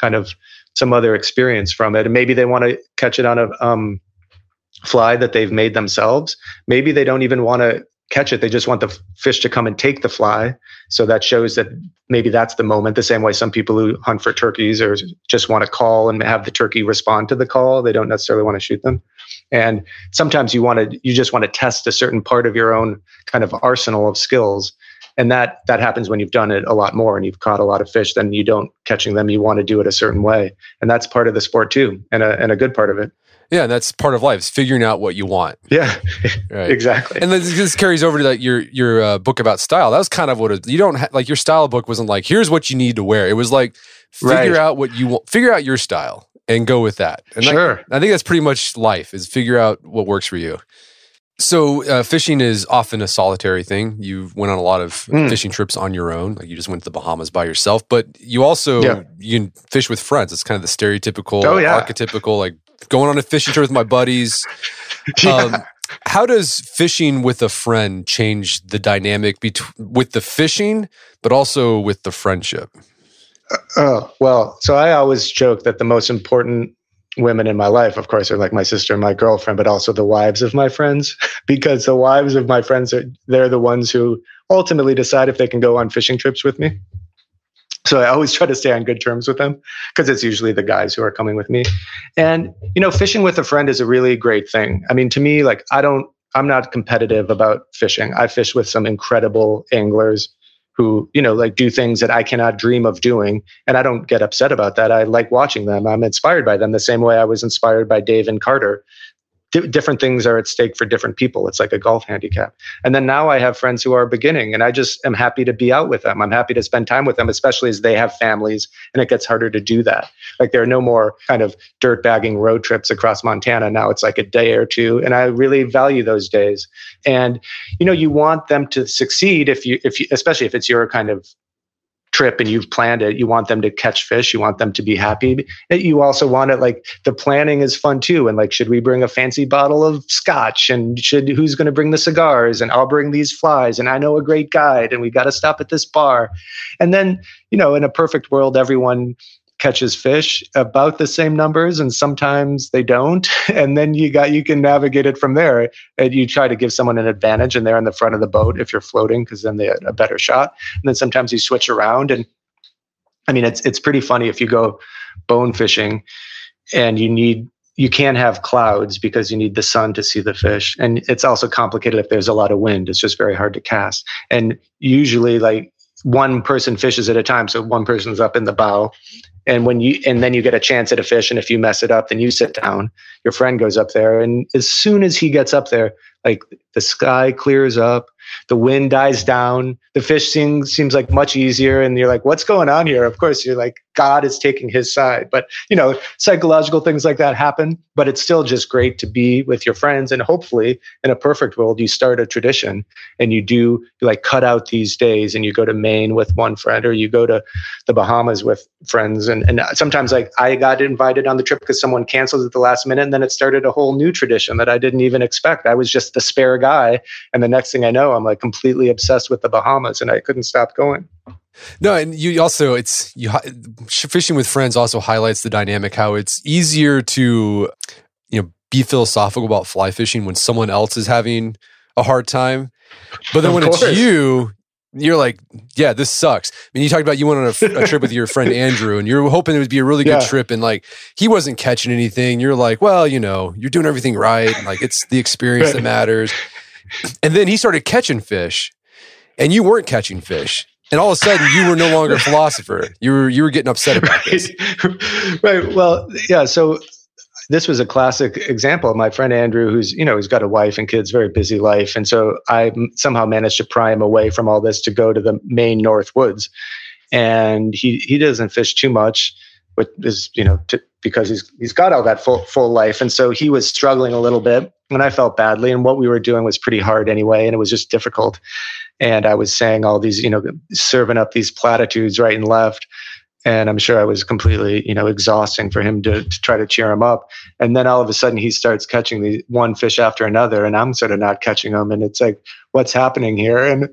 S2: experience from it. And maybe they want to catch it on a fly that they've made themselves. Maybe they don't even want to catch it. They just want the fish to come and take the fly. So that shows that maybe that's the moment, the same way some people who hunt for turkeys or just want to call and have the turkey respond to the call. They don't necessarily want to shoot them. And sometimes you just want to test a certain part of your own kind of arsenal of skills. And that happens when you've done it a lot more and you've caught a lot of fish. Then you don't catching them. You want to do it a certain way. And that's part of the sport too, and a good part of it.
S1: Yeah, and that's part of life, is figuring out what you want.
S2: Yeah,
S1: right.
S2: Exactly.
S1: And this carries over to like your book about style. That was kind of what you don't like. Your style book wasn't like, here's what you need to wear. It was like, figure out what you want, figure out your style and go with that. And
S2: sure.
S1: I think that's pretty much life, is figure out what works for you. So fishing is often a solitary thing. You went on a lot of fishing trips on your own. Like you just went to the Bahamas by yourself, but you also, you can fish with friends. It's kind of the stereotypical, archetypical, like going on a fishing trip with my buddies. How does fishing with a friend change the dynamic with the fishing, but also with the friendship?
S2: Well, so I always joke that the most important women in my life, of course, are like my sister and my girlfriend, but also the wives of my friends, because the wives of my friends they're the ones who ultimately decide if they can go on fishing trips with me. So I always try to stay on good terms with them, because it's usually the guys who are coming with me. And, fishing with a friend is a really great thing. I mean, to me, like, I'm not competitive about fishing. I fish with some incredible anglers who, like do things that I cannot dream of doing. And I don't get upset about that. I like watching them. I'm inspired by them the same way I was inspired by Dave and Carter. Different things are at stake for different people. It's like a golf handicap. And then now I have friends who are beginning, and I just am happy to be out with them. I'm happy to spend time with them, especially as they have families and it gets harder to do that. Like there are no more kind of dirt bagging road trips across Montana. Now it's like a day or two. And I really value those days. And, you want them to succeed if you, especially if it's your kind of trip and you've planned it. You want them to catch fish. You want them to be happy. You also want it, like, the planning is fun too. And like, should we bring a fancy bottle of scotch? And who's going to bring the cigars? And I'll bring these flies. And I know a great guide. And we got to stop at this bar. And then, in a perfect world, everyone catches fish about the same numbers, and sometimes they don't. And then you can navigate it from there. And you try to give someone an advantage, and they're in the front of the boat if you're floating, because then they have a better shot. And then sometimes you switch around. And I mean, it's pretty funny if you go bone fishing and you can't have clouds because you need the sun to see the fish. And it's also complicated if there's a lot of wind. It's just very hard to cast. And usually, like, one person fishes at a time. So one person's up in the bow. And then you get a chance at a fish. And if you mess it up, then you sit down. Your friend goes up there. And as soon as he gets up there, like, the sky clears up, the wind dies down, the fish seems like much easier. And you're like, what's going on here? Of course, you're like, God is taking his side. But, psychological things like that happen. But it's still just great to be with your friends. And hopefully, in a perfect world, you start a tradition and you cut out these days and you go to Maine with one friend, or you go to the Bahamas with friends. And sometimes, like, I got invited on the trip because someone canceled at the last minute. And then it started a whole new tradition that I didn't even expect. I was just the spare guy. And the next thing I know, I'm like completely obsessed with the Bahamas, and I couldn't stop going.
S1: No, and you also, fishing with friends also highlights the dynamic, how it's easier to, be philosophical about fly fishing when someone else is having a hard time. But then when it's you're like, yeah, this sucks. I mean, you talked about you went on a trip with your friend Andrew, and you're hoping it would be a really good trip, and like, he wasn't catching anything. You're like, well, you're doing everything right. Like, it's the experience that matters. And then he started catching fish, and you weren't catching fish. And all of a sudden, you were no longer a philosopher. You were getting upset about this.
S2: Right. Well, yeah. So this was a classic example. My friend Andrew, he's got a wife and kids, very busy life. And so I somehow managed to pry him away from all this to go to the Maine North Woods. And he doesn't fish too much, but is, because he's got all that full life. And so he was struggling a little bit, and I felt badly. And what we were doing was pretty hard anyway. And it was just difficult. And I was saying all these, serving up these platitudes right and left. And I'm sure I was completely, exhausting for him to try to cheer him up. And then all of a sudden he starts catching the one fish after another, and I'm sort of not catching them. And it's like, what's happening here? And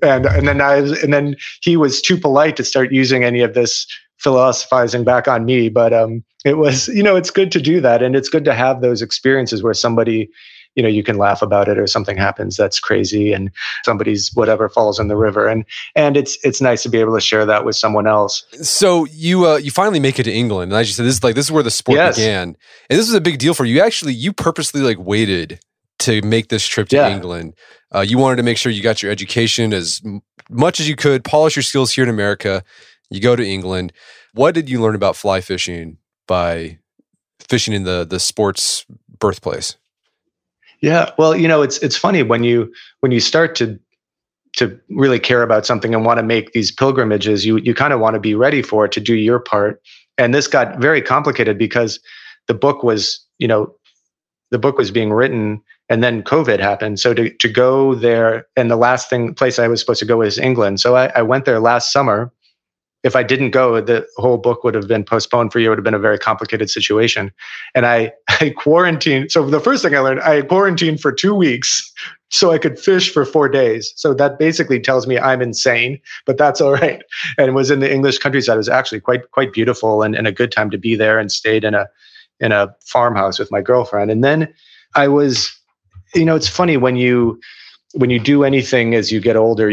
S2: then he was too polite to start using any of this philosophizing back on me. But it was, it's good to do that. And it's good to have those experiences where somebody, you can laugh about it, or something happens that's crazy, and somebody's whatever falls in the river, and it's nice to be able to share that with someone else.
S1: So you finally make it to England, and as you said, this is where the sport began, and this was a big deal for you. You purposely waited to make this trip to England. You wanted to make sure you got your education as much as you could, polish your skills here in America. You go to England. What did you learn about fly fishing by fishing in the sport's birthplace?
S2: Yeah, well, it's funny when you start to really care about something and want to make these pilgrimages, you kind of want to be ready for it, to do your part. And this got very complicated because the book was being written, and then COVID happened. So to go there, and the last place I was supposed to go was England. So I went there last summer. If I didn't go, the whole book would have been postponed for a year. It would have been a very complicated situation. And I quarantined. So the first thing I learned, I quarantined for 2 weeks so I could fish for 4 days. So that basically tells me I'm insane, but that's all right. And it was in the English countryside. It was actually quite beautiful and a good time to be there, and stayed in a farmhouse with my girlfriend. And then I was, it's funny when you do anything as you get older,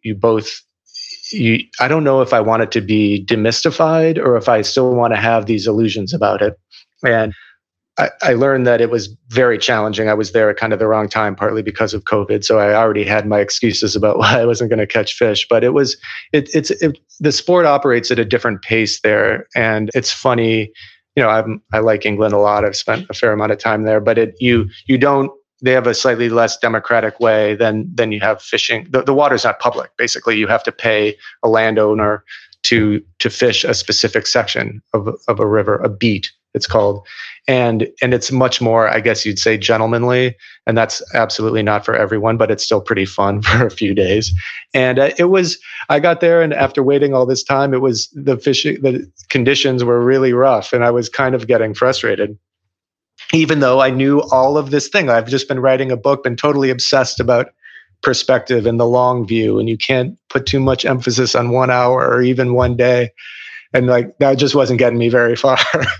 S2: I don't know if I want it to be demystified or if I still want to have these illusions about it. And I learned that it was very challenging. I was there at kind of the wrong time, partly because of COVID. So I already had my excuses about why I wasn't going to catch fish. But the sport operates at a different pace there. And it's funny, I like England a lot. I've spent a fair amount of time there, but they have a slightly less democratic way than you have fishing. The water's not public. Basically, you have to pay a landowner to fish a specific section of a river, a beat, it's called. And it's much more, I guess you'd say, gentlemanly. And that's absolutely not for everyone, but it's still pretty fun for a few days. And I got there, and after waiting all this time, the conditions were really rough, and I was kind of getting frustrated. Even though I knew all of this thing, I've just been writing a book, been totally obsessed about perspective and the long view, and you can't put too much emphasis on 1 hour or even 1 day. And that just wasn't getting me very far.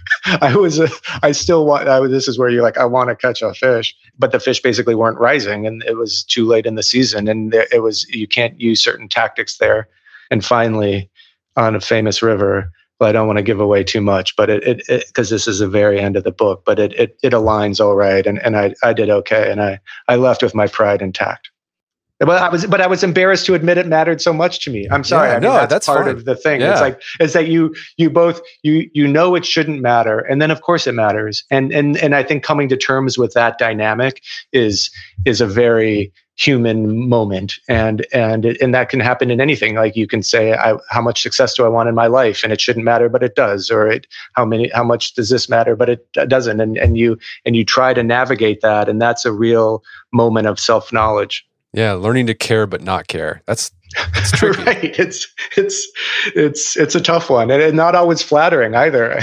S2: This is where you're like, I want to catch a fish, but the fish basically weren't rising, and it was too late in the season. And you can't use certain tactics there. And finally, on a famous river, well, I don't want to give away too much, but because this is the very end of the book, but it aligns all right. And I did okay. And I left with my pride intact. But I was embarrassed to admit it mattered so much to me. I'm sorry.
S1: Yeah, that's
S2: part
S1: fine.
S2: of the thing.
S1: Yeah.
S2: It's that you both it shouldn't matter, and then of course it matters. And I think coming to terms with that dynamic is a very human moment, and that can happen in anything. Like you can say, how much success do I want in my life, and it shouldn't matter, but it does. Or how much does this matter, but it doesn't. And you try to navigate that, and that's a real moment of self-knowledge.
S1: Yeah, learning to care but not care. That's tricky.
S2: Right. It's a tough one, and not always flattering either.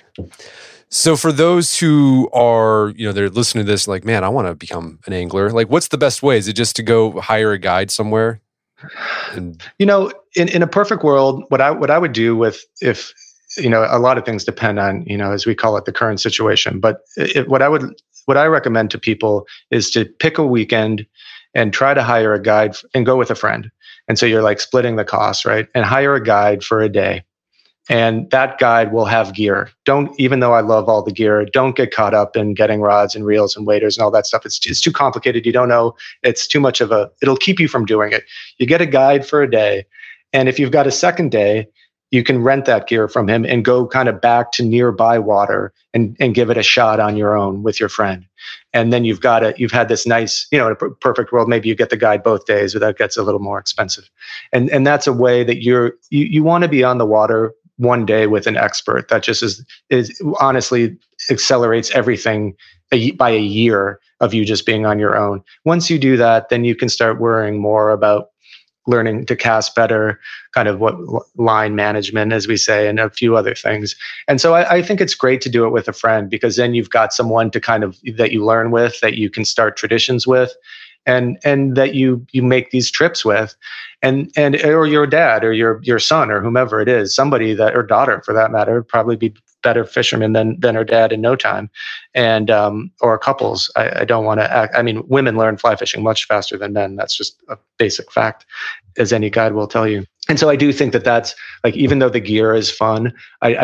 S1: So for those who are, they're listening to this like, man, I want to become an angler. Like, what's the best way? Is it just to go hire a guide somewhere? And
S2: in a perfect world, what I would do if a lot of things depend on, as we call it, the current situation. But what I recommend to people is to pick a weekend and try to hire a guide and go with a friend. And so you're like splitting the costs, right? And hire a guide for a day. And that guide will have gear. Even though I love all the gear, don't get caught up in getting rods and reels and waders and all that stuff. It's too complicated. You don't know. It's too much it'll keep you from doing it. You get a guide for a day. And if you've got a second day, you can rent that gear from him and go kind of back to nearby water and give it a shot on your own with your friend. And then you've had this nice, in a perfect world, maybe you get the guide both days, but that gets a little more expensive. And that's a way that you want to be on the water one day with an expert. That just is honestly accelerates everything by a year of you just being on your own. Once you do that, then you can start worrying more about learning to cast better, kind of what line management, as we say, and a few other things. And so I think it's great to do it with a friend, because then you've got someone to kind of that you learn with, that you can start traditions with, and that you make these trips with, and or your dad or your son or whomever it is, somebody that, or daughter for that matter, would probably be better fishermen than her dad in no time, and or couples. I don't want to act. I mean, women learn fly fishing much faster than men. That's just a basic fact, as any guide will tell you. And so I do think that's like, even though the gear is fun, I think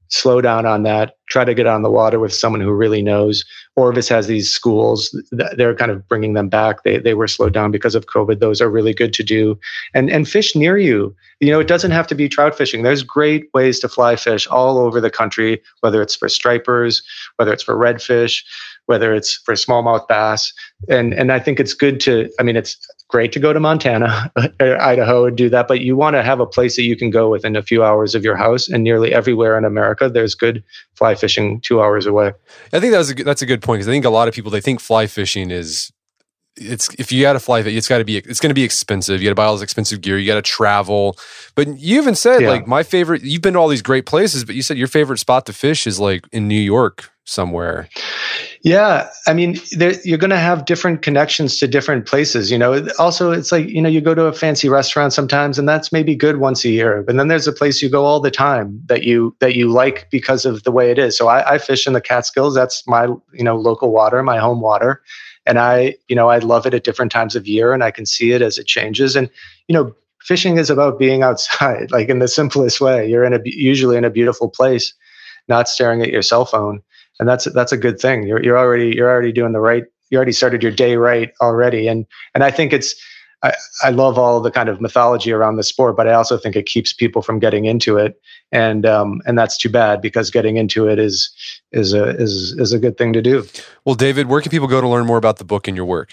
S2: slow down on that, try to get on the water with someone who really knows. Orvis has these schools, they're kind of bringing them back. They were slowed down because of COVID. Those are really good to do. And fish near you. It doesn't have to be trout fishing. There's great ways to fly fish all over the country, whether it's for stripers, whether it's for redfish, whether it's for smallmouth bass. And I think it's good it's great to go to Montana or Idaho and do that, but you want to have a place that you can go within a few hours of your house. And nearly everywhere in America, there's good fly fishing 2 hours away.
S1: I think that's a good point, because I think a lot of people, they think fly fishing if you got to fly, it's going to be expensive. You got to buy all this expensive gear. You got to travel. But you even said my favorite, you've been to all these great places, but you said your favorite spot to fish is like in New York somewhere.
S2: Yeah. You're going to have different connections to different places. Also it's like, you go to a fancy restaurant sometimes, and that's maybe good once a year. But then there's a place you go all the time that you like because of the way it is. So I fish in the Catskills. That's my, local water, my home water. And I love it at different times of year, and I can see it as it changes. And, fishing is about being outside, like in the simplest way. You're usually in a beautiful place, not staring at your cell phone. And that's a good thing. You're already doing the right. You already started your day right already. And I think I love all the kind of mythology around the sport, but I also think it keeps people from getting into it. And that's too bad, because getting into it is a good thing to do.
S1: Well, David, where can people go to learn more about the book and your work?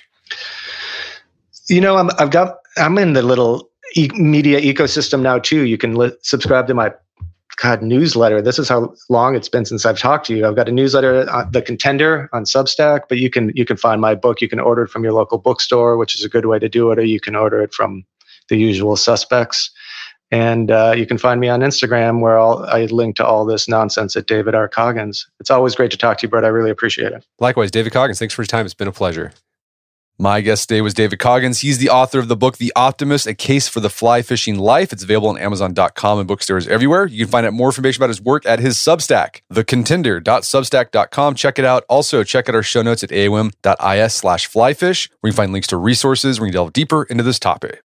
S2: I'm in the little media ecosystem now too. You can subscribe to my newsletter. This is how long it's been since I've talked to you. I've got a newsletter, The Contender, on Substack, but you can find my book. You can order it from your local bookstore, which is a good way to do it, or you can order it from the usual suspects. And you can find me on Instagram, where I link to all this nonsense at David R. Coggins. It's always great to talk to you, Brett. I really appreciate it.
S1: Likewise, David Coggins, thanks for your time. It's been a pleasure. My guest today was David Coggins. He's the author of the book, The Optimist, A Case for the Fly Fishing Life. It's available on Amazon.com and bookstores everywhere. You can find out more information about his work at his Substack, thecontender.substack.com. Check it out. Also, check out our show notes at aom.is/flyfish, where you can find links to resources where you can delve deeper into this topic.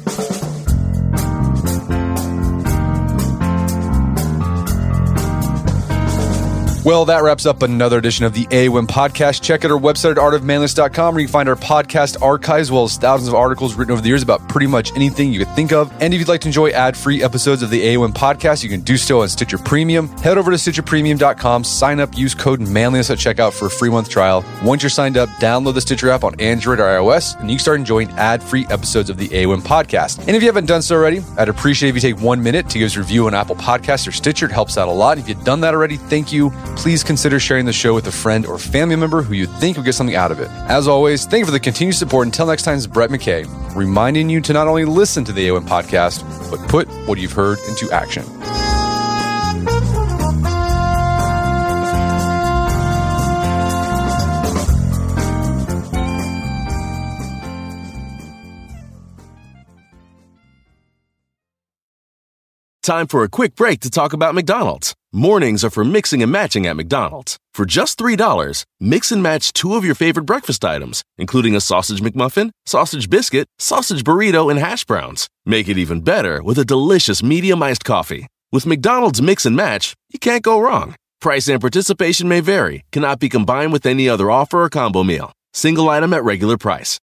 S1: Well, that wraps up another edition of the AOM podcast. Check out our website at artofmanliness.com, where you can find our podcast archives, as well as thousands of articles written over the years about pretty much anything you could think of. And if you'd like to enjoy ad-free episodes of the AOM podcast, you can do so on Stitcher Premium. Head over to StitcherPremium.com, sign up, use code manliness at checkout for a free month trial. Once you're signed up, download the Stitcher app on Android or iOS, and you can start enjoying ad-free episodes of the AOM podcast. And if you haven't done so already, I'd appreciate if you take 1 minute to give us a review on Apple Podcasts or Stitcher. It helps out a lot. If you've done that already, thank you. Please consider sharing the show with a friend or family member who you think will get something out of it. As always, thank you for the continued support. Until next time, it's Brett McKay, reminding you to not only listen to the AOM podcast, but put what you've heard into action.
S3: Time for a quick break to talk about McDonald's. Mornings are for mixing and matching at McDonald's. For just $3, mix and match 2 of your favorite breakfast items, including a sausage McMuffin, sausage biscuit, sausage burrito, and hash browns. Make it even better with a delicious medium iced coffee. With McDonald's Mix and Match, you can't go wrong. Price and participation may vary, cannot be combined with any other offer or combo meal. Single item at regular price.